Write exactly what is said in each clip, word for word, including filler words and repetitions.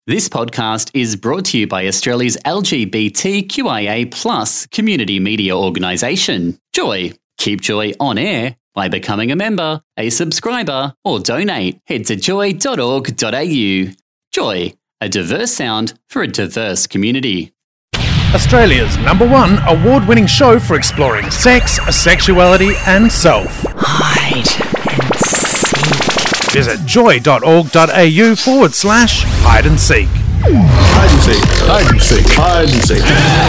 This podcast is brought to you by Australia's L G B T Q I A plus community media organisation, Joy. Keep Joy on air by becoming a member, a subscriber, or donate. Head to joy dot org dot a u. Joy, a diverse sound for a diverse community. Australia's number one award-winning show for exploring sex, sexuality and self. Hide and seek. Visit joy dot org dot a u forward slash hide and seek. Hide and seek, hide and seek, hide and seek.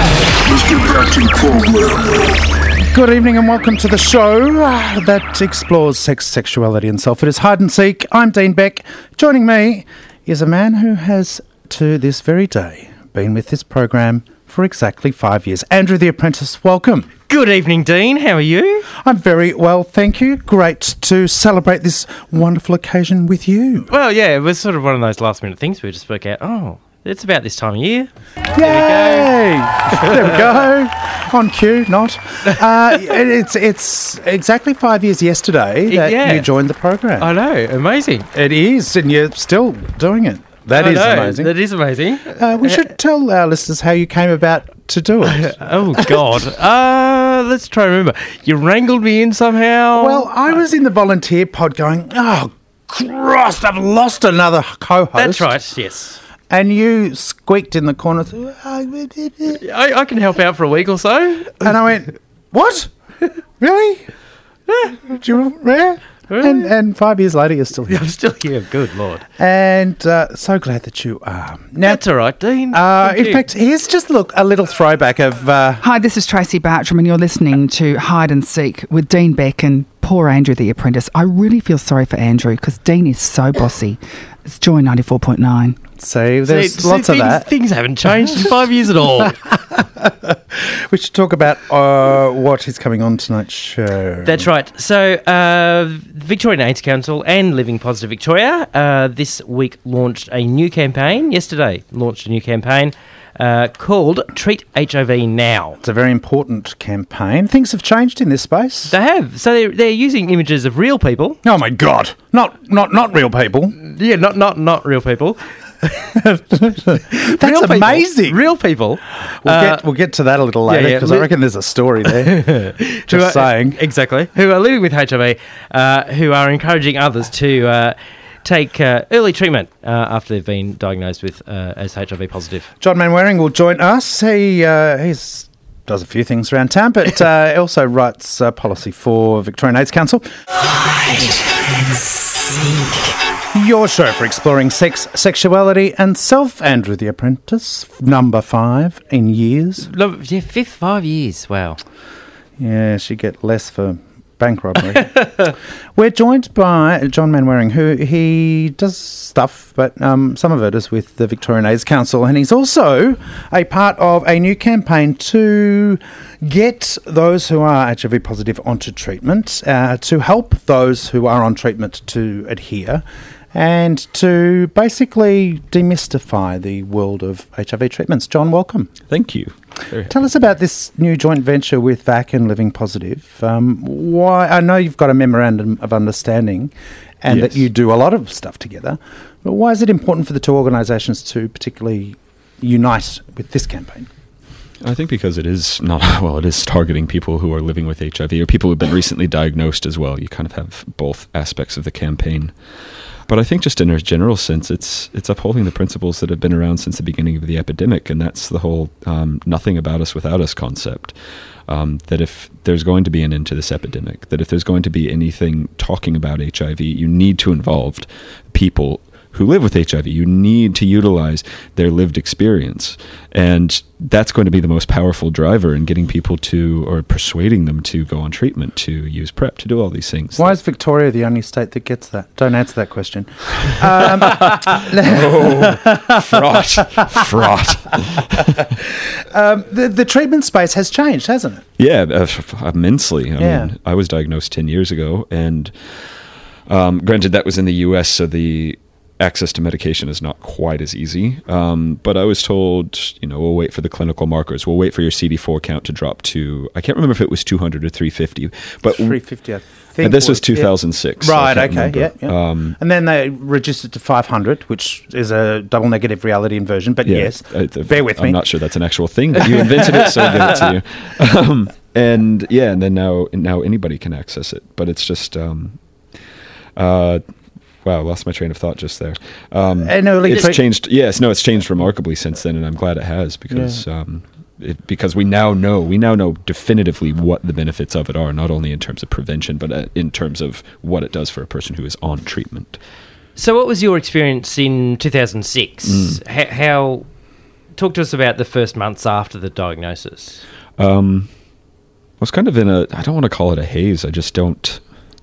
Let's get back to program. Good evening and welcome to the show that explores sex, sexuality and self. It is Hide and Seek. I'm Dean Beck. Joining me is a man who has, to this very day, been with this program for exactly five years. Andrew the Apprentice, welcome. Good evening, Dean. How are you? I'm very well, thank you. Great to celebrate this wonderful occasion with you. Well, yeah, it was sort of one of those last-minute things we just spoke out. Oh, it's about this time of year. Yay! There we go. On cue, not. Uh, it, it's it's exactly five years yesterday that Yeah. you joined the program. I know, amazing. It is, and you're still doing it. That I is know, amazing. That is amazing. Uh, we should tell our listeners how you came about to do it. Oh, God. uh, let's try to remember. You wrangled me in somehow. Well, I was in the volunteer pod going, oh, Christ, I've lost another co-host. That's right, yes. And you squeaked in the corner. I, I can help out for a week or so. And I went, what? Really? Yeah. Do you, yeah? And, and five years later, you're still here. I'm still here. Good Lord. And uh, so glad that you are. Now, That's all right, Dean. uh, Thank in you. fact, here's just look a little throwback of. Uh, Hi, this is Tracy Bartram, and you're listening to Hide and Seek with Dean Beck and poor Andrew the Apprentice. I really feel sorry for Andrew because Dean is so bossy. It's Joy ninety-four point nine. see, there's See- lots see, of things, that. Things haven't changed in five years at all. We should talk about uh, what is coming on tonight's show. That's right. So, uh, Victorian AIDS Council and Living Positive Victoria uh, this week launched a new campaign. Yesterday, launched a new campaign uh, called Treat H I V Now. It's a very important campaign. Things have changed in this space. They have. So they're, they're using images of real people. Oh my God! Not not not real people. Yeah, not not not real people. That's real people. amazing. Real people. We'll uh, get we'll get to that a little later yeah, because li- I reckon there's a story there. who Just are- saying. Exactly. Who are living with H I V, uh, who are encouraging others to uh, take uh, early treatment uh, after they've been diagnosed with uh, as H I V positive. John Manwaring will join us. He uh, he's does a few things around town, but uh, also writes uh, policy for Victorian AIDS Council. Hide and seek. Your show for exploring sex, sexuality and self. Andrew the Apprentice, number five in years. No, yeah, fifth, five years. Wow. Yes, you get less for bank robbery. We're joined by John Manwaring, who he does stuff, but um, some of it is with the Victorian AIDS Council, and he's also a part of a new campaign to get those who are H I V positive onto treatment, uh, to help those who are on treatment to adhere, and to basically demystify the world of H I V treatments. John, welcome. Thank you. Tell us about this new joint venture with V A C and Living Positive. Um, why? I know you've got a memorandum of understanding and Yes. that you do a lot of stuff together, but why is it important for the two organisations to particularly unite with this campaign? I think because it is not, well, it is targeting people who are living with H I V or people who have been recently diagnosed as well. You kind of have both aspects of the campaign. But I think just in a general sense, it's it's upholding the principles that have been around since the beginning of the epidemic, and that's the whole um, nothing about us without us concept. Um, that if there's going to be an end to this epidemic, that if there's going to be anything talking about H I V, you need to involve people who live with H I V. You need to utilize their lived experience. And that's going to be the most powerful driver in getting people to, or persuading them to go on treatment, to use PrEP, to do all these things. Why is Victoria the only state that gets that? Don't answer that question. Um, oh, fraught, fraught. um, the, the treatment space has changed, hasn't it? Yeah, uh, f- immensely. I Yeah. mean, I was diagnosed ten years ago, and um, granted that was in the U S, so the access to medication is not quite as easy. Um, but I was told, you know, we'll wait for the clinical markers. We'll wait for your C D four count to drop to, I can't remember if it was two hundred or three fifty. But three fifty, I think. And this was two thousand six. Yeah. Right, I okay, remember. yeah. yeah. Um, and then they reduced it to five hundred, which is a double negative reality inversion. But yeah, yes, uh, bear with I'm me. I'm not sure that's an actual thing, but you invented it, so I'll give it to you. Um, and yeah, and then now, now anybody can access it. But it's just... Um, uh, Wow, I lost my train of thought just there. Um, and early it's tra- changed. Yes, no, it's changed remarkably since then, and I'm glad it has because yeah. um, it, because we now know we now know definitively what the benefits of it are, not only in terms of prevention, but uh, in terms of what it does for a person who is on treatment. So, what was your experience in two thousand six? Mm. How, how? Talk to us about the first months after the diagnosis. Um, I was kind of in a. I don't want to call it a haze. I just don't.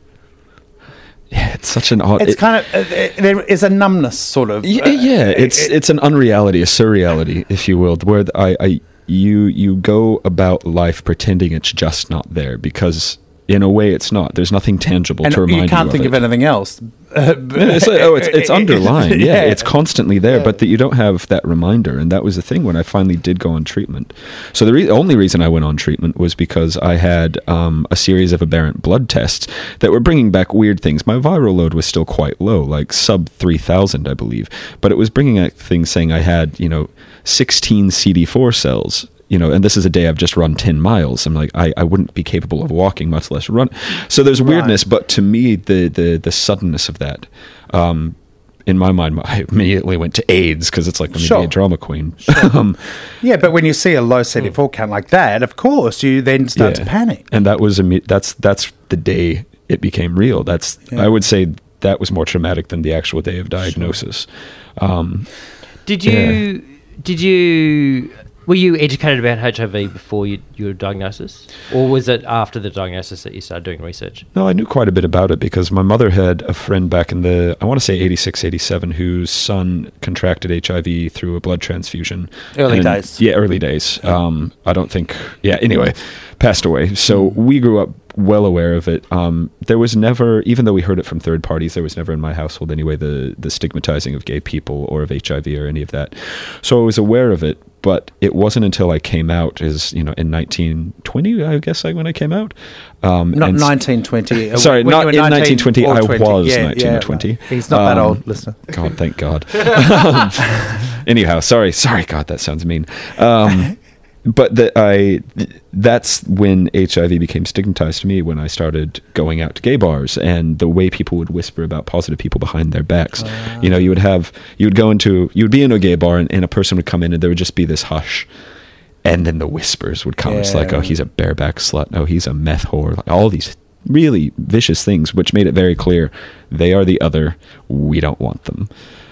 Yeah, it's such an odd... It's it, kind of... Uh, there is a numbness, sort of. Yeah, uh, yeah it's it, it's an unreality, a surreality, if you will, where I, I you you go about life pretending it's just not there because... In a way, it's not. There's nothing tangible and to remind you of you can't think it. of anything else. it's like, oh, it's, it's underlying. Yeah, yeah, it's constantly there, yeah. but that you don't have that reminder. And that was the thing when I finally did go on treatment. So the re- only reason I went on treatment was because I had um, a series of aberrant blood tests that were bringing back weird things. My viral load was still quite low, like sub three thousand, I believe. But it was bringing out things saying I had, you know, sixteen C D four cells. You know, and this is a day I've just run ten miles. I'm like, I, I wouldn't be capable of walking, much less run. So there's weirdness, right. But to me, the, the, the suddenness of that, um, in my mind, I immediately went to AIDS because it's like, let me sure. be a drama queen. Sure. um, yeah, but when you see a low C D four count like that, of course, you then start yeah. to panic. And that was, imme- that's, that's the day it became real. That's, yeah. I would say that was more traumatic than the actual day of diagnosis. Sure. Um, did you, yeah. did you... Were you educated about H I V before you, your diagnosis? Or was it after the diagnosis that you started doing research? No, I knew quite a bit about it because my mother had a friend back in the, I want to say eighty-six, eighty-seven, whose son contracted H I V through a blood transfusion. Early and, days. Yeah, early days. Um, I don't think, yeah, anyway, passed away. So we grew up well aware of it. Um, there was never, even though we heard it from third parties, there was never in my household anyway the, the stigmatizing of gay people or of H I V or any of that. So I was aware of it. But it wasn't until I came out, is you know, in nineteen twenty, I guess, like when I came out. Um, not nineteen twenty. Sorry, not in nineteen twenty. I twenty. was yeah, nineteen twenty. Yeah, no. He's not um, that old, listener. God, thank God. um, anyhow, sorry, sorry. God, that sounds mean. Um, but the, I, that's when H I V became stigmatized to me, when I started going out to gay bars and the way people would whisper about positive people behind their backs. Uh, you know, you would have, you would go into, you would be in a gay bar and, and a person would come in and there would just be this hush. And then the whispers would come. Yeah. It's like, oh, he's a bareback slut. Oh, he's a meth whore. Like, all these really vicious things, which made it very clear they are the other. We don't want them.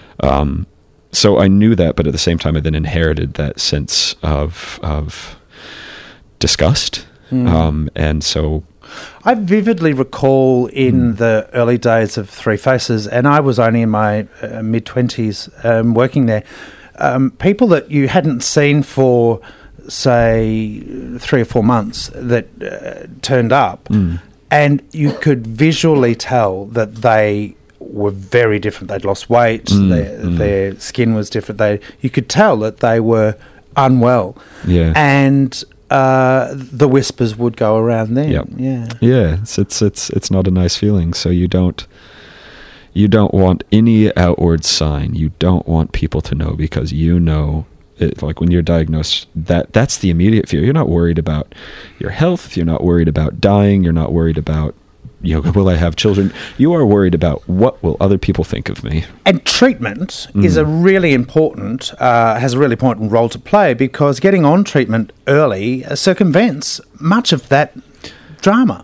Um, So I knew that, but at the same time, I then inherited that sense of of disgust, mm. um, and so I vividly recall in mm. the early days of Three Faces, and I was only in my uh, mid twenties um, working there. Um, people that you hadn't seen for, say, three or four months that uh, turned up, mm. and you could visually tell that they were very different. They'd lost weight, mm, their, mm. their skin was different. They, you could tell that they were unwell. Yeah. And uh, the whispers would go around them. Yep. Yeah. Yeah. It's, it's it's it's not a nice feeling. So you don't you don't want any outward sign. You don't want people to know, because you know, it, like when you're diagnosed, that that's the immediate fear. You're not worried about your health. You're not worried about dying. You're not worried about, you know, will I have children? You are worried about what will other people think of me. And treatment mm. is a really important, uh, has a really important role to play, because getting on treatment early uh, circumvents much of that drama.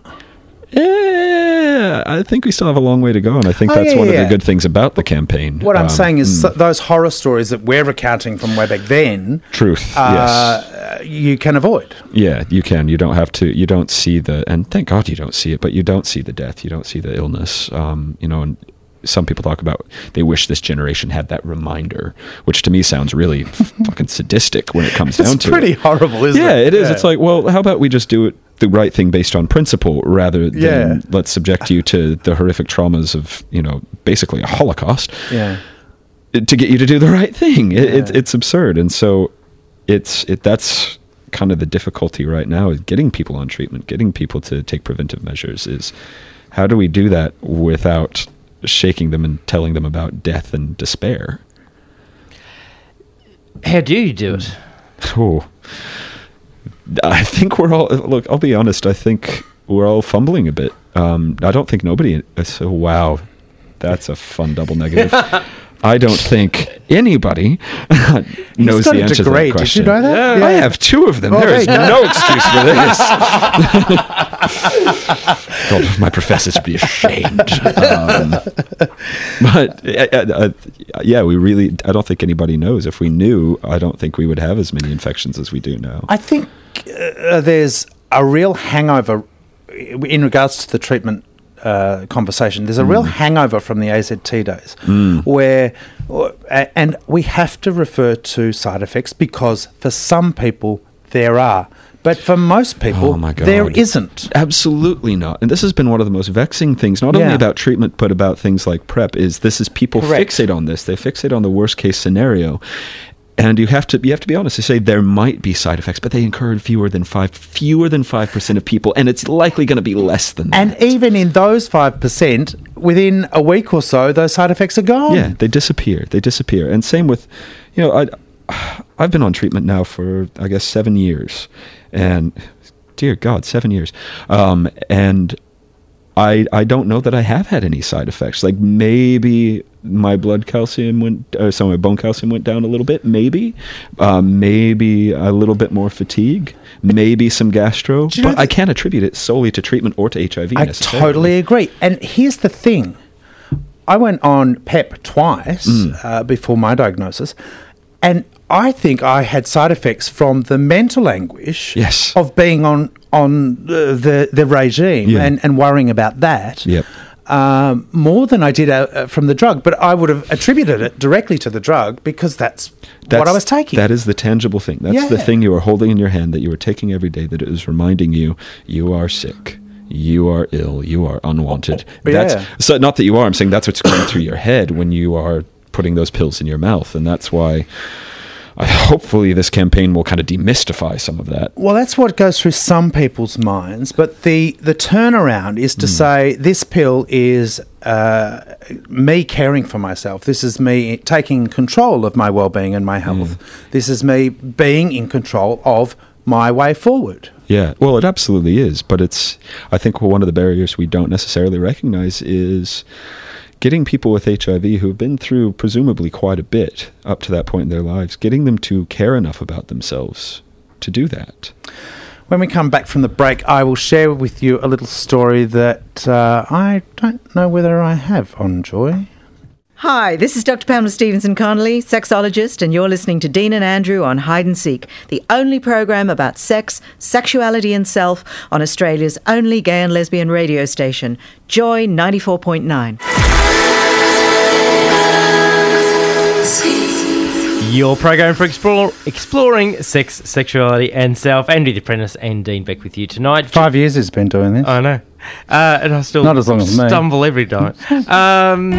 Yeah, I think we still have a long way to go, and I think oh, that's yeah, one yeah. of the good things about the campaign. What I'm um, saying is mm. so those horror stories that we're recounting from way back then, truth, uh, yes, you can avoid. Yeah, you can. You don't have to. You don't see the, and thank God you don't see it. But you don't see the death. You don't see the illness. Um, you know, and some people talk about they wish this generation had that reminder, which to me sounds really fucking sadistic when it comes down to it. It's pretty horrible, isn't yeah, it? it is. Yeah. It's like, well, how about we just do it the right thing based on principle, rather than yeah. let's subject you to the horrific traumas of, you know, basically a Holocaust. Yeah. to get you to do the right thing. It, yeah. it's, it's absurd. And so it's it that's kind of the difficulty right now, is getting people on treatment, getting people to take preventive measures. Is how do we do that without shaking them and telling them about death and despair? How do you do it? Oh, I think we're all, look, I'll be honest, I think we're all fumbling a bit. Um, I don't think nobody, so wow, that's a fun double negative. I don't think anybody knows the answer to that question. Did you know that? Yeah. I have two of them. Oh, there is no excuse for this. God, my professors would be ashamed. Um, but uh, uh, yeah, we really, I don't think anybody knows. If we knew, I don't think we would have as many infections as we do now. I think uh, there's a real hangover in regards to the treatment Uh, conversation. There's a mm. real hangover from the A Z T days mm. where, uh, and we have to refer to side effects because for some people there are, but for most people oh my God. there isn't. Absolutely not. And this has been one of the most vexing things, not yeah. only about treatment, but about things like PrEP, is this is people Correct. fixate on this. They fixate on the worst case scenario. And you have to you have to be honest. They say there might be side effects, but they occur in fewer than five fewer than five percent of people, and it's likely going to be less than that. And even in those five percent, within a week or so, those side effects are gone. Yeah, they disappear. They disappear. And same with, you know, I I've been on treatment now for I guess seven years, and dear God, seven years. Um, and I I don't know that I have had any side effects. Like maybe my blood calcium went, or so my bone calcium went down a little bit, maybe. Um, maybe a little bit more fatigue, maybe some gastro. But th- I can't attribute it solely to treatment or to H I V I necessarily. totally agree. And here's the thing. I went on PEP twice mm. uh, before my diagnosis, and I think I had side effects from the mental anguish yes. of being on on the the, the regime yeah. and, and worrying about that. Yep. Um, more than I did uh, from the drug, but I would have attributed it directly to the drug because that's, that's what I was taking. That is the tangible thing. That's yeah. the thing you are holding in your hand that you are taking every day, that is reminding you you are sick, you are ill, you are unwanted. Oh, that's yeah. so not that you are. I'm saying that's what's going through your head when you are putting those pills in your mouth, and that's why. I, hopefully this campaign will kind of demystify some of that. Well, that's what goes through some people's minds, but the, the turnaround is to mm. say this pill is uh, me caring for myself. This is me taking control of my well-being and my health. Mm. This is me being in control of my way forward. Yeah, well, it absolutely is, but it's, I think one of the barriers we don't necessarily recognize is getting people with H I V who have been through presumably quite a bit up to that point in their lives, getting them to care enough about themselves to do that. When we come back from the break, I will share with you a little story that uh, I don't know whether I have on Joy. Hi, this is Doctor Pamela Stevenson-Connolly, sexologist, and you're listening to Dean and Andrew on Hide and Seek, the only program about sex, sexuality and self on Australia's only gay and lesbian radio station, Joy ninety-four point nine. Your program for explore, exploring sex, sexuality and self. Andrew the Apprentice and Dean Beck with you tonight. Five years he's been doing this. I know. Uh, and I still Not as long as me. stumble every time. Um...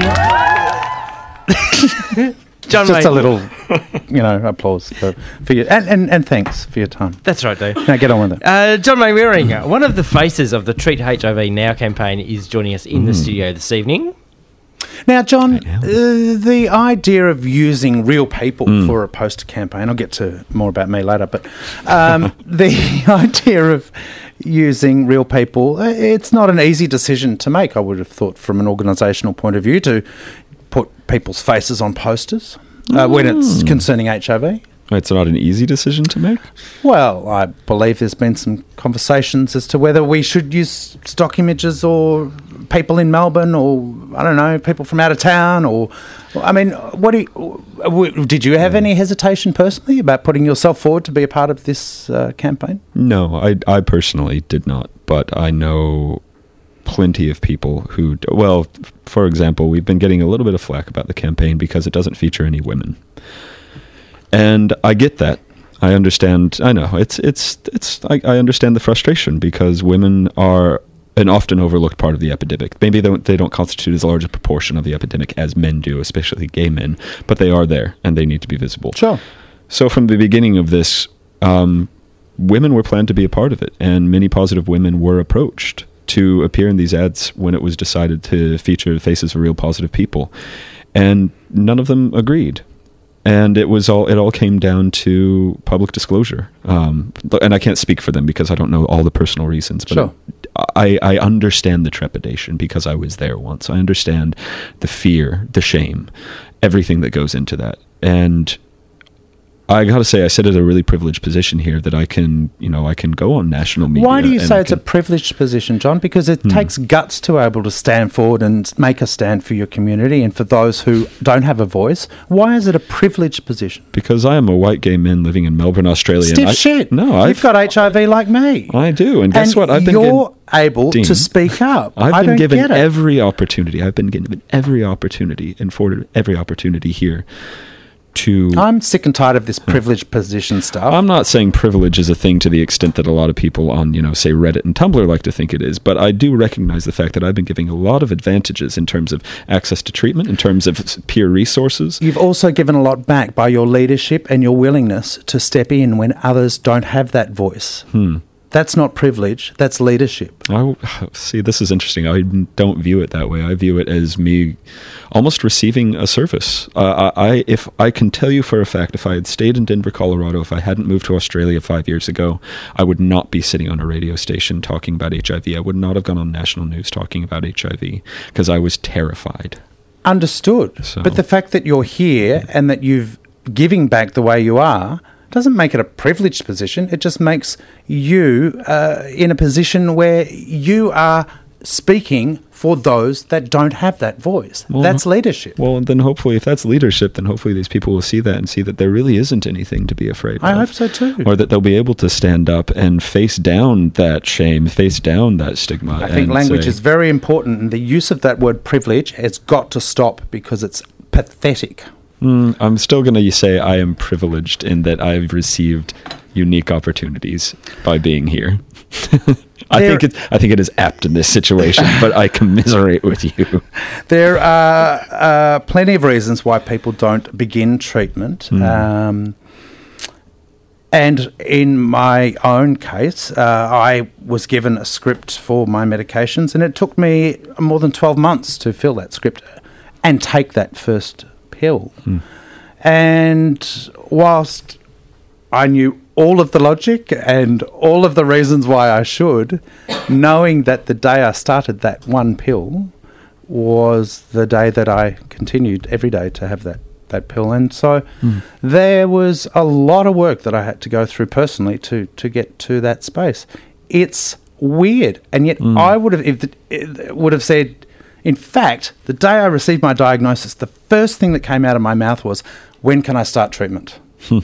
John Just May. a little, you know, applause for, for you. And, and, and thanks for your time. That's right, Dave. Now get on with it. Uh, John Mainwaring, one of the faces of the Treat H I V Now campaign, is joining us in mm. the studio this evening. Now, John, uh, the idea of using real people mm. for a poster campaign, I'll get to more about me later, but um, the idea of using real people, it's not an easy decision to make, I would have thought, from an organisational point of view, to put people's faces on posters uh, mm. when it's concerning H I V. It's not an easy decision to make? Well, I believe there's been some conversations as to whether we should use stock images or people in Melbourne or, I don't know, people from out of town or, I mean, what do you, did you have any hesitation personally about putting yourself forward to be a part of this uh, campaign? No, I, I personally did not, but I know plenty of people who, well, for example, we've been getting a little bit of flack about the campaign because it doesn't feature any women. And I get that. I understand. I know it's it's it's. I, I understand the frustration because women are an often overlooked part of the epidemic. Maybe they don't, they don't constitute as large a proportion of the epidemic as men do, especially gay men, but they are there and they need to be visible. Sure. So from the beginning of this, um, women were planned to be a part of it, and many positive women were approached to appear in these ads when it was decided to feature the faces of real positive people, and none of them agreed. And it was all it all came down to public disclosure. Um, and I can't speak for them because I don't know all the personal reasons, but Sure. I, I understand the trepidation because I was there once. I understand the fear, the shame, everything that goes into that. And I got to say, I sit at a really privileged position here that I can, you know, I can go on national media. Why do you and say I it's can- a privileged position, John? Because it takes guts to be able to stand forward and make a stand for your community and for those who don't have a voice. Why is it a privileged position? Because I am a white gay man living in Melbourne, Australia. and Stiff I, shit. No, I've You've got H I V like me. I do, and guess and what? I've been you're given, able Dean, to speak up. I've I been don't given get it. every opportunity. I've been given every opportunity and afforded every opportunity here to. I'm sick and tired of this privileged position stuff. I'm not saying privilege is a thing to the extent that a lot of people on, you know, say Reddit and Tumblr like to think it is, but I do recognize the fact that I've been giving a lot of advantages in terms of access to treatment, in terms of peer resources. You've also given a lot back by your leadership and your willingness to step in when others don't have that voice. Hmm. That's not privilege, that's leadership. I see. This is interesting. I don't view it that way. I view it as me almost receiving a service. Uh, I, if I can tell you for a fact, if I had stayed in Denver, Colorado, if I hadn't moved to Australia five years ago, I would not be sitting on a radio station talking about H I V. I would not have gone on national news talking about H I V because I was terrified. Understood. So- But the fact that you're here and that you've giving back the way you are doesn't make it a privileged position. It just makes you uh, in a position where you are speaking for those that don't have that voice. Well, That's leadership. Well, then hopefully, if that's leadership, then hopefully these people will see that and see that there really isn't anything to be afraid I of. hope so too. Or that they'll be able to stand up and face down that shame, face down that stigma. I think and language say, is very important, and the use of that word privilege has got to stop because it's pathetic. Mm, I'm still going to say I am privileged in that I've received unique opportunities by being here. I There- think it, I think it is apt in this situation, but I commiserate with you. There are uh, plenty of reasons why people don't begin treatment. Mm. Um, and in my own case, uh, I was given a script for my medications, and it took me more than twelve months to fill that script and take that first pill. Mm. And whilst I knew all of the logic and all of the reasons why I should, knowing that the day I started that one pill was the day that I continued every day to have that, that pill. And so Mm. there was a lot of work that I had to go through personally to, to get to that space. It's weird. And yet Mm. I would have, if the, it would have said, in fact, the day I received my diagnosis, the first thing that came out of my mouth was, when can I start treatment? Do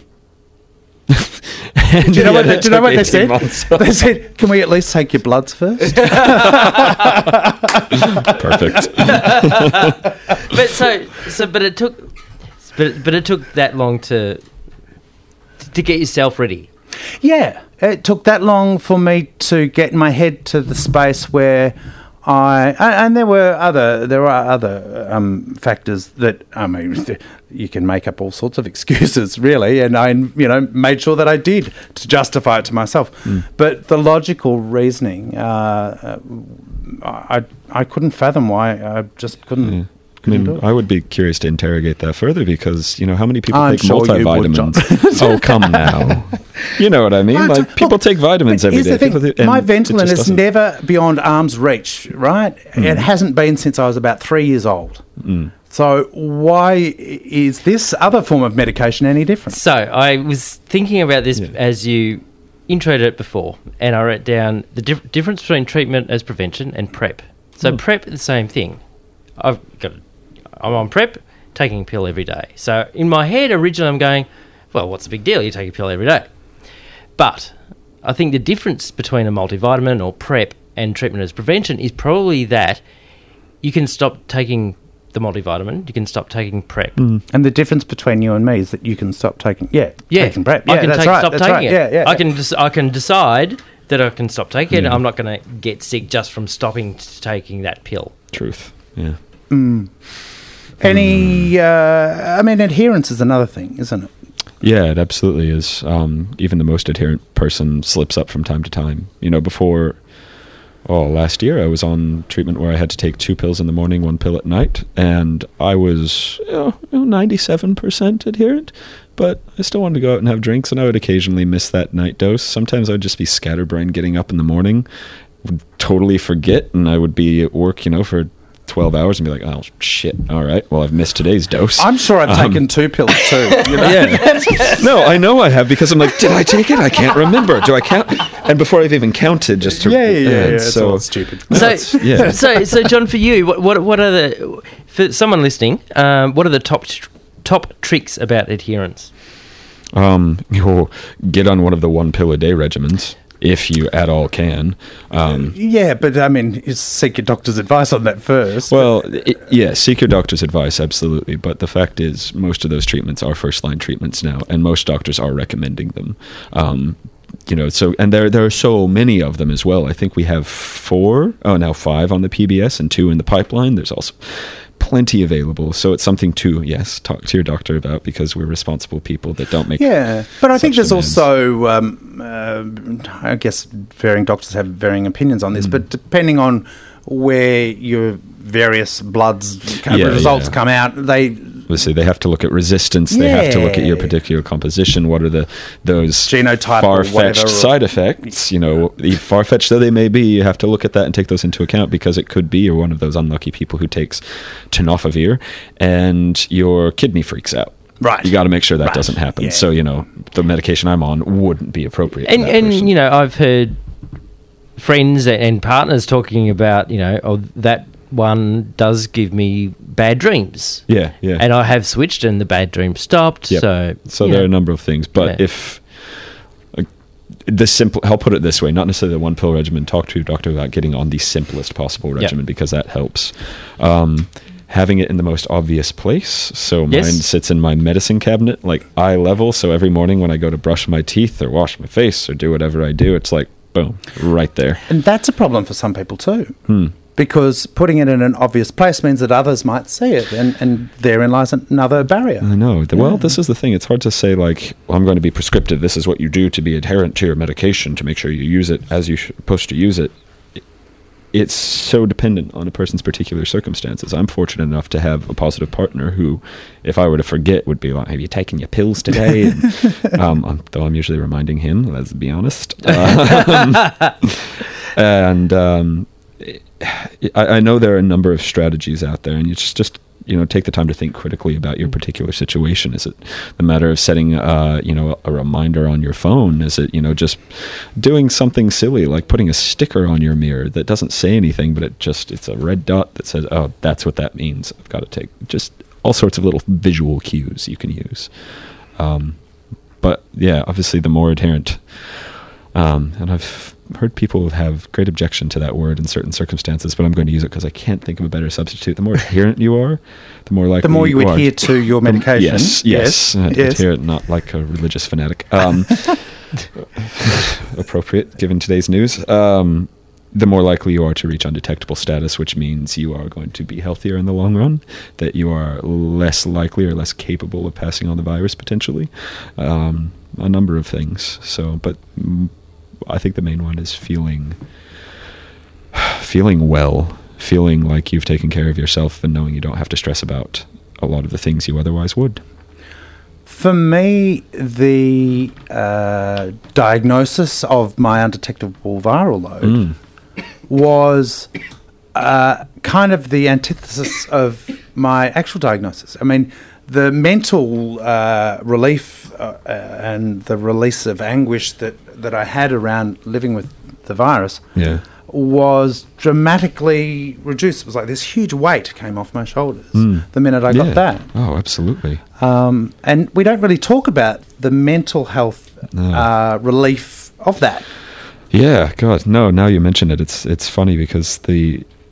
you know what, do you know what they said? They said, can we at least take your bloods first? Perfect. But so, so, but it took, but but it took that long to to get yourself ready. Yeah, it took that long for me to get my head to the space where I, and, and there were other, there are other um, factors that, I mean, you can make up all sorts of excuses, really, and I, you know, made sure that I did to justify it to myself. Mm. But the logical reasoning, uh, uh, I, I couldn't fathom why I just couldn't. Yeah. I couldn't do mean, it. I would be curious to interrogate that further because, you know, how many people I'm take sure you would, multivitamins? Oh, come now. You know what I mean? Right. Like, people Well, take vitamins but every here's day. the thing, People do- and my it Ventolin just is doesn't- never beyond arm's reach, right? It hasn't been since I was about three years old. Mm. So why i- is this other form of medication any different? So I was thinking about this Yeah. as you introed it before, and I wrote down the dif- difference between treatment as prevention and PrEP. So Mm. PrEP is the same thing. I've got, I'm on PrEP, taking a pill every day. So in my head, originally, I'm going, well, what's the big deal? You take a pill every day. But I think the difference between a multivitamin or PrEP and treatment as prevention is probably that you can stop taking the multivitamin, you can stop taking PrEP. And the difference between you and me is that you can stop taking, yeah, Yeah, taking PrEP. I Yeah, can that's take, right, stop that's taking right. it. Yeah, yeah. I can des- I can decide that I can stop taking it. Yeah. I'm not going to get sick just from stopping t- taking that pill. Truth. Yeah. Any, uh, I mean, adherence is another thing, isn't it? Yeah, it absolutely is. Um, even the most adherent person slips up from time to time. You know, before, oh, last year I was on treatment where I had to take two pills in the morning, one pill at night, and I was you know, you know, ninety-seven percent adherent, but I still wanted to go out and have drinks, and I would occasionally miss that night dose. Sometimes I would just be scatterbrained getting up in the morning, would totally forget, and I would be at work, you know, for twelve hours and be like, oh, shit, all right, well, I've missed today's dose. I'm sure I've Um, taken two pills too. You know? Yeah. No, I know I have because I'm like, did I take it? I can't remember. Do I count? And before I've even counted, just to Yeah, yeah, yeah. yeah, and it's so all stupid. So, it's- yeah. so, so, John, for you, what, what, what are the for someone listening? Um, what are the top tr- top tricks about adherence? Um, you'll get on one of the one pill a day regimens if you at all can. Um, Yeah, but I mean, you seek your doctor's advice on that first. well, it, yeah, seek your doctor's advice, absolutely. But the fact is, most of those treatments are first line treatments now, and most doctors are recommending them. Um, you know, so and there there are so many of them as well. I think we have four, oh now five on the P B S and two in the pipeline. There's also plenty available, so it's something to yes talk to your doctor about because we're responsible people that don't make yeah, but I think such there's demands. also, um, uh, I guess, varying doctors have varying opinions on this, Mm. but depending on where your various bloods co- Yeah, results yeah. come out, they Obviously, they have to look at resistance. They have to look at your Yeah. particular composition. What are the those Genotype or far-fetched whatever. side effects? You know, e- far-fetched though they may be, you have to look at that and take those into account because it could be you're one of those unlucky people who takes tenofovir and your kidney freaks out. Right. You got to make sure that Right. doesn't happen. Yeah. So you know, the medication I'm on wouldn't be appropriate. And for that and person. you know, I've heard friends and partners talking about, you know, oh, that one does give me bad dreams. yeah, yeah. And I have switched and the bad dreams stopped. Yep. So, So you there know. are a number of things, but Yeah. if like, the simple, I'll put it this way: not necessarily the one pill regimen. Talk to your doctor about getting on the simplest possible regimen because that helps. Um, having it in the most obvious place. So Yes. mine sits in my medicine cabinet, like eye level. So every morning when I go to brush my teeth or wash my face or do whatever I do, it's like boom, right there. and that's a problem for some people too. Hmm. Because putting it in an obvious place means that others might see it, and, and therein lies another barrier. I know. The- Well, this is the thing. It's hard to say, like, well, I'm going to be prescriptive. This is what you do to be adherent to your medication to make sure you use it as you're supposed to use it. It- It's so dependent on a person's particular circumstances. I'm fortunate enough to have a positive partner who, if I were to forget, would be like, have you taken your pills today? And, um, um, though I'm usually reminding him, let's be honest. Um, and... Um, I, I know there are a number of strategies out there, and you just, just you know take the time to think critically about your particular situation. Is it the matter of setting uh, you know a reminder on your phone? Is it you know just doing something silly like putting a sticker on your mirror that doesn't say anything, but it just it's a red dot that says, oh, that's what that means. I've got to take just all sorts of little visual cues you can use. Um, but yeah, obviously the more adherent, um, and I've heard people have great objection to that word in certain circumstances, but I'm going to use it because I can't think of a better substitute. The more adherent you are, the more likely The more you are- adhere to your the- medication. Yes, yes, Yes, uh, yes. adherent, not like a religious fanatic. Um, appropriate given today's news. Um, the more likely you are to reach undetectable status, which means you are going to be healthier in the long run, that you are less likely or less capable of passing on the virus potentially. Um, a number of things. So, but mm, I think the main one is feeling feeling well, feeling like you've taken care of yourself and knowing you don't have to stress about a lot of the things you otherwise would. For me, the uh, diagnosis of my undetectable viral load Mm. was uh, kind of the antithesis of my actual diagnosis. I mean, the mental uh, relief uh, uh, and the release of anguish that, that I had around living with the virus Yeah. was dramatically reduced. It was like this huge weight came off my shoulders Mm. the minute I Yeah. got that. Oh, absolutely. Um, and we don't really talk about the mental health No. uh, relief of that. Yeah, God, no. Now you mention it, it's it's funny because the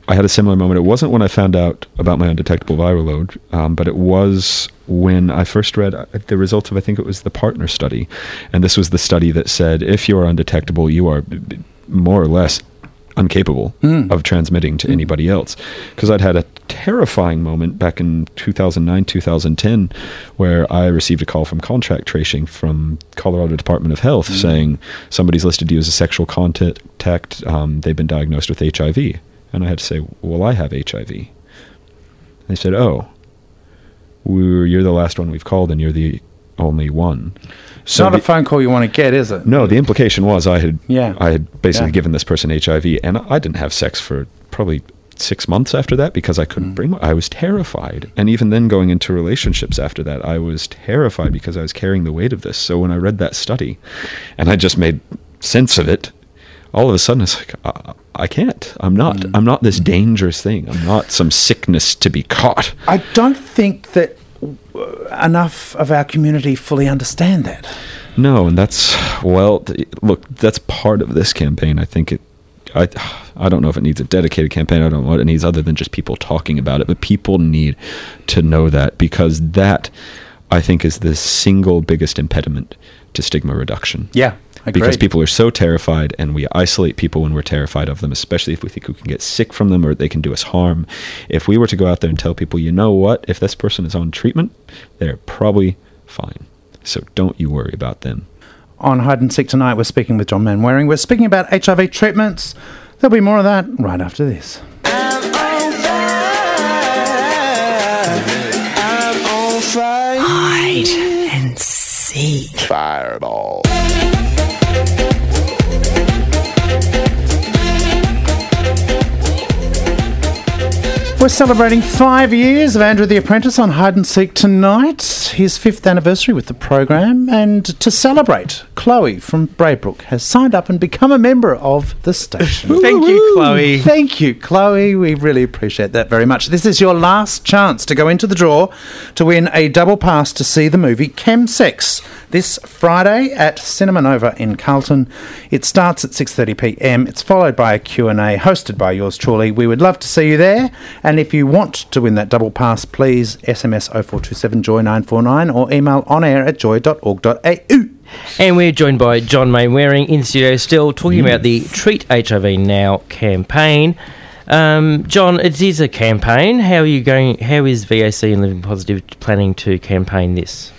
I had a similar moment. It wasn't when I found out about my undetectable viral load, um, but it was when I first read the results of, I think it was the Partner study. And this was the study that said, if you are undetectable, you are b- b- more or less incapable mm. of transmitting to mm. anybody else. Because I'd had a terrifying moment back in two thousand nine, two thousand ten, where I received a call from contract tracing from Colorado Department of Health mm. saying somebody's listed you as a sexual contact. Um, they've been diagnosed with H I V. And I had to say, well, I have H I V. They said, oh, we're, you're the last one we've called and you're the only one. It's So not the- a phone call you want to get, is it? No, the implication was I had Yeah. I had basically Yeah. given this person H I V, and I didn't have sex for probably six months after that because I couldn't Mm. bring. I was terrified, and even then, going into relationships after that, I was terrified because I was carrying the weight of this. So when I read that study, and I just made sense of it, all of a sudden it's like I, I can't. I'm not. Mm. I'm not this dangerous thing. I'm not some sickness to be caught. I don't think that uh, enough of our community fully understand that. No, and that's, well, th- look, that's part of this campaign. I think it, I, I don't know if it needs a dedicated campaign. I don't know what it needs other than just people talking about it. But people need to know that, because that, I think, is the single biggest impediment to stigma reduction. Yeah, agreed. Because people are so terrified, and we isolate people when we're terrified of them, especially if we think we can get sick from them or they can do us harm. If we were to go out there and tell people, you know what, if this person is on treatment, they're probably fine. So don't you worry about them. On Hide and Seek tonight, we're speaking with John Manwaring. We're speaking about H I V treatments. There'll be more of that right after this. Hide and seek. Fireball. We're celebrating five years of Andrew the Apprentice on Hide and Seek tonight, his fifth anniversary with the program. And to celebrate, Chloe from Braybrook has signed up and become a member of the station. Thank you, Chloe. Thank you, Chloe. We really appreciate that very much. This is your last chance to go into the draw to win a double pass to see the movie Chemsex this Friday at Cinema Nova in Carlton. It starts at six thirty p m. It's followed by a Q and A hosted by yours truly. We would love to see you there. And if you want to win that double pass, please S M S oh four two seven joy nine four nine or email onair at joy dot org dot a u. And we're joined by John Mainwaring in the studio still, talking about the Treat H I V Now campaign. Um, John, it is a campaign. How are you going? How is V A C and Living Positive planning to campaign this?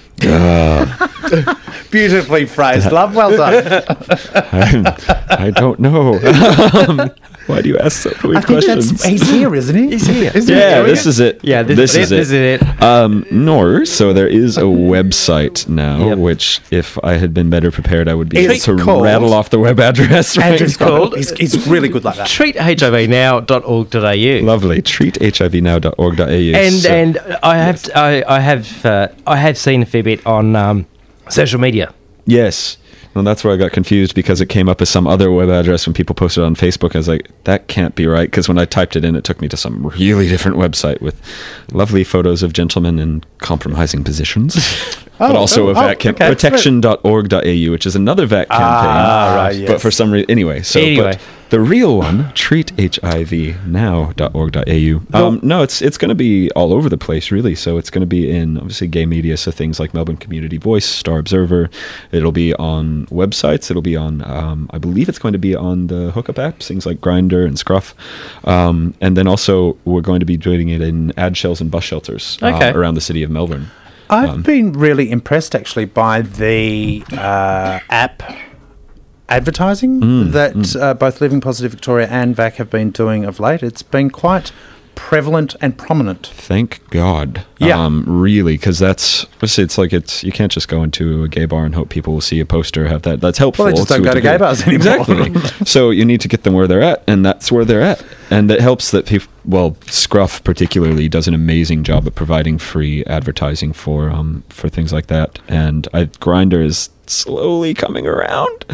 Beautifully phrased, love. Well done. I, I don't know. um, why do you ask so many I think questions? that's, he's here, isn't he? He's here. Isn't Yeah, he? this is it. Yeah, this, this is, is it. it. This is it. Um, nor, so there is a website now, Yep. which if I had been better prepared, I would be It's able to called- rattle off the web address. Right? Andrew's got called- it. He's, he's really good like that. treat h i v now dot org dot a u. Lovely. treat h i v now dot org dot a u. And So- and I have I, I have uh, I have seen a fair bit on um, social media. yes. Well, that's where I got confused, because it came up as some other web address when people posted it on Facebook. I was like, that can't be right, because when I typed it in, it took me to some really different website with lovely photos of gentlemen in compromising positions. but Oh, also oh, a vac oh, camp, okay. protection dot org dot a u, which is another vac campaign. Ah, right, yes. But for some reason, anyway. So, Anyway. But the real one, treat h i v now dot org dot a u. Um, no, it's it's going to be all over the place, really. So it's going to be in, obviously, gay media, so things like Melbourne Community Voice, Star Observer. It'll be on websites. It'll be on, um, I believe it's going to be on the hookup apps, things like Grindr and Scruff. Um, and then also, we're going to be doing it in ad shells and bus shelters uh, Okay. around the city of Melbourne. I've Um, been really impressed, actually, by the uh, app advertising Mm, that uh, both Living Positive Victoria and V A C have been doing of late. It's been quite prevalent and prominent. Thank God. Yeah. Um, really, because that's, it's like, it's, you can't just go into a gay bar and hope people will see a poster, have that. That's helpful. Well, they just don't a go to degree. gay bars anymore. Exactly. So you need to get them where they're at, and that's where they're at. And it helps that people, well, Scruff particularly does an amazing job at providing free advertising for um for things like that. And I, Grindr is slowly coming around.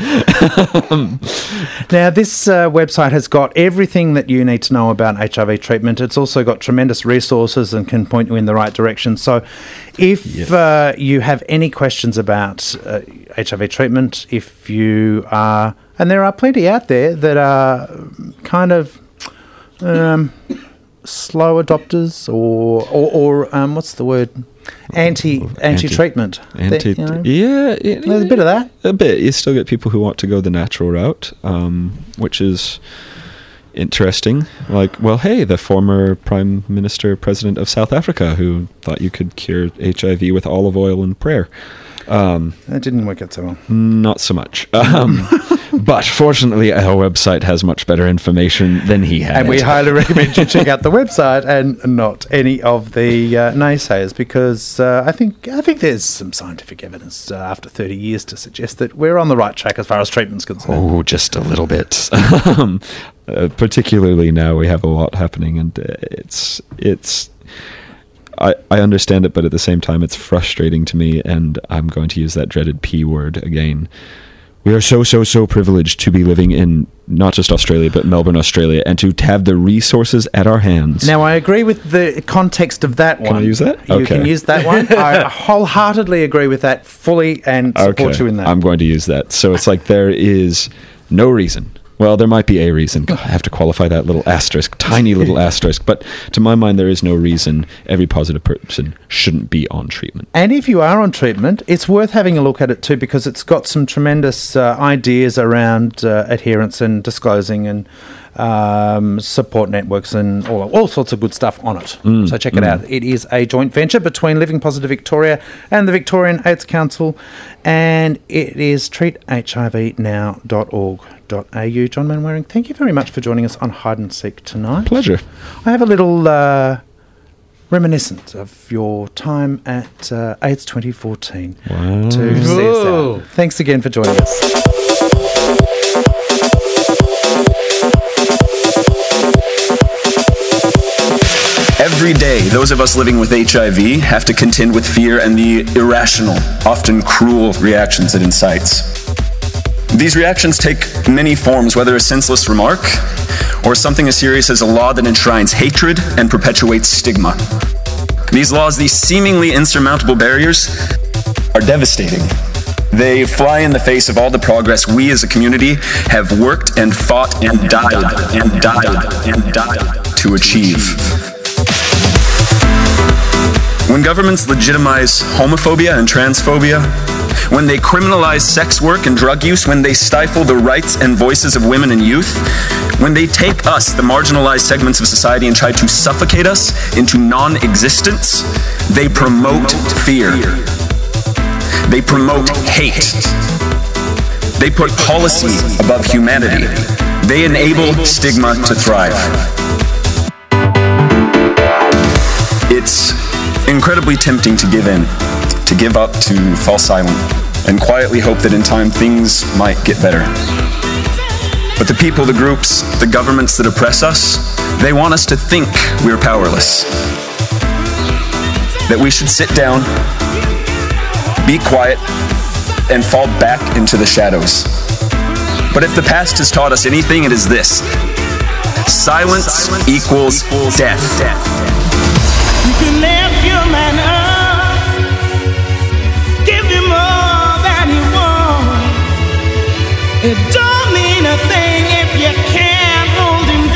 Now, this uh, website has got everything that you need to know about H I V treatment. It's also got tremendous resources and can point you in the right direction. So if Yes. uh, you have any questions about uh, H I V treatment, if you are, and there are plenty out there that are kind of um, slow adopters or or, or um, what's the word? Anti anti treatment. Anti, you know, yeah, yeah, there's a bit of that. A bit. You still get people who want to go the natural route, um, which is interesting. Like, well, hey, the former Prime Minister, President of South Africa, who thought you could cure H I V with olive oil and prayer. Um, that didn't work out so well. Not so much. Um, but fortunately, our website has much better information than he had. And we highly recommend you check out the website and not any of the uh, naysayers, because uh, I think I think there's some scientific evidence uh, after thirty years to suggest that we're on the right track as far as treatment's concerned. Oh, just a little bit. um, uh, particularly now, we have a lot happening, and uh, it's it's. I, I understand it, but at the same time, it's frustrating to me, and I'm going to use that dreaded P word again. We are so, so, so privileged to be living in not just Australia, but Melbourne, Australia, and to have the resources at our hands. Now, I agree with the context of that one. Can I use that? You Okay. can use that one. I wholeheartedly agree with that fully and support Okay, you in that. I'm going to use that. So it's like there is no reason. Well, there might be a reason. God, I have to qualify that little asterisk, tiny little asterisk. But to my mind, there is no reason every positive person shouldn't be on treatment. And if you are on treatment, it's worth having a look at it too, because it's got some tremendous uh, ideas around uh, adherence and disclosing and um, support networks and all, all sorts of good stuff on it. Mm, so check it mm. out. It is a joint venture between Living Positive Victoria and the Victorian AIDS Council, and it is treat H I V now dot org dot a u. John Manwaring, thank you very much for joining us on Hide and Seek tonight. Pleasure. I have a little uh, reminiscent of your time at uh, AIDS twenty fourteen Wow. to see us Whoa. out. Thanks again for joining us. Every day, those of us living with H I V have to contend with fear and the irrational, often cruel reactions it incites. These reactions take many forms, whether a senseless remark or something as serious as a law that enshrines hatred and perpetuates stigma. These laws, these seemingly insurmountable barriers, are devastating. They fly in the face of all the progress we as a community have worked and fought and died and died and died to achieve. When governments legitimize homophobia and transphobia, when they criminalize sex work and drug use, when they stifle the rights and voices of women and youth, when they take us, the marginalized segments of society, and try to suffocate us into non-existence, they promote fear. They promote hate. They put policy above humanity. They enable stigma to thrive. It's incredibly tempting to give in, to give up, to fall silent, and quietly hope that in time things might get better. But the people, the groups, the governments that oppress us, they want us to think we're powerless. That we should sit down, be quiet, and fall back into the shadows. But if the past has taught us anything, it is this: silence equals death. You can lift your man up, give him more than he wants. It don't mean a thing if you can't hold him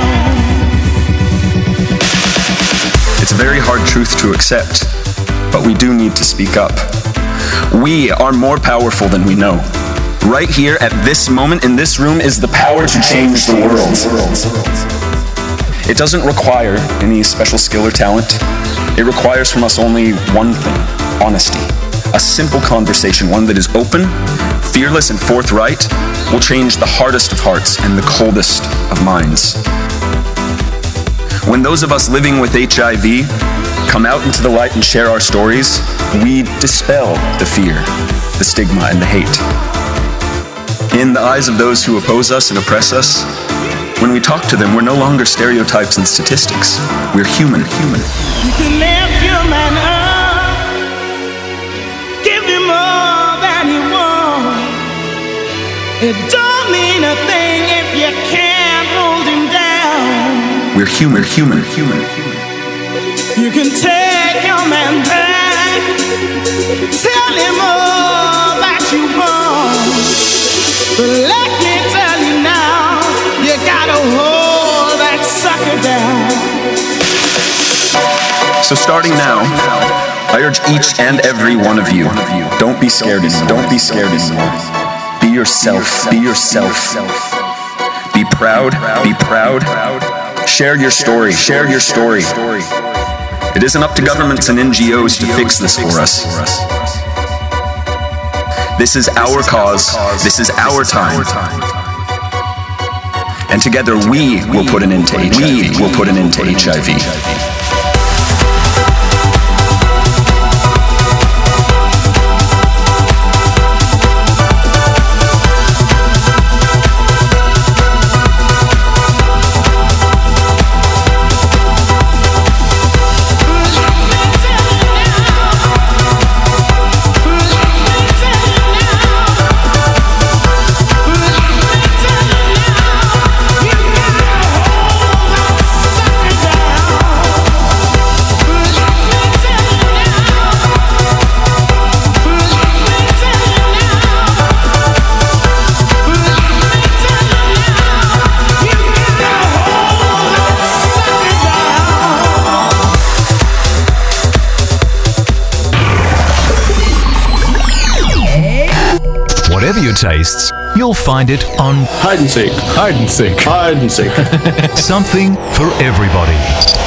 down. It's a very hard truth to accept, but we do need to speak up. We are more powerful than we know. Right here at this moment in this room is the power to change the world. It doesn't require any special skill or talent. It requires from us only one thing: honesty. A simple conversation, one that is open, fearless, and forthright, will change the hardest of hearts and the coldest of minds. When those of us living with H I V come out into the light and share our stories, we dispel the fear, the stigma, and the hate. In the eyes of those who oppose us and oppress us, when we talk to them, we're no longer stereotypes and statistics. We're human, human. You can lift your man up, give him more than he wants. It don't mean a thing if you can't hold him down. We're human, human, human, human. You can take your man back, tell him all that you want. But let me tell you now, you gotta hold that side. So starting now, I urge each and every one of you, don't be scared anymore. Don't be scared anymore. Be yourself. Be yourself. Be proud. Be proud. Share your story. Share your story. It isn't up to governments and N G Os to fix this for us. This is our cause. This is our time. And together we will put an end to H I V. We will put an end to H I V. Whatever your tastes, you'll find it on Hide and Seek. Hide and Seek. Hide and Seek. Something for everybody.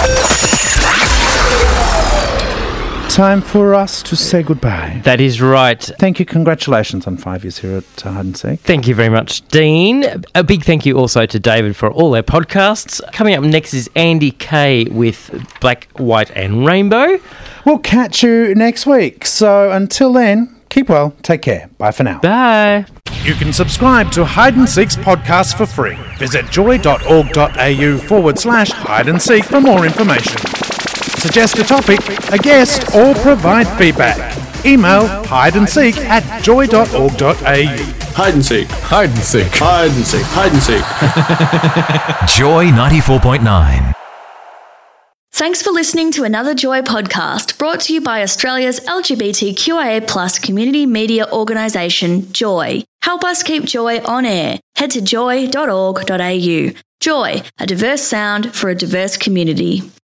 Time for us to say goodbye. That is right. Thank you. Congratulations on five years here at uh, Hide and Seek. Thank you very much, Dean. A big thank you also to David for all our podcasts. Coming up next is Andy Kay with Black, White and Rainbow. We'll catch you next week. So until then, keep well. Take care. Bye for now. Bye. You can subscribe to Hide and Seek's podcast for free. Visit joy.org.au forward slash hide and seek for more information. Suggest a topic, a guest, or provide feedback. Email hideandseek at joy.org.au. Hide and Seek. Hide and Seek. Hide and Seek. Hide and Seek. Joy ninety-four point nine. Thanks for listening to another Joy podcast brought to you by Australia's L G B T Q I A plus community media organisation, Joy. Help us keep Joy on air. Head to joy dot org dot a u. Joy, a diverse sound for a diverse community.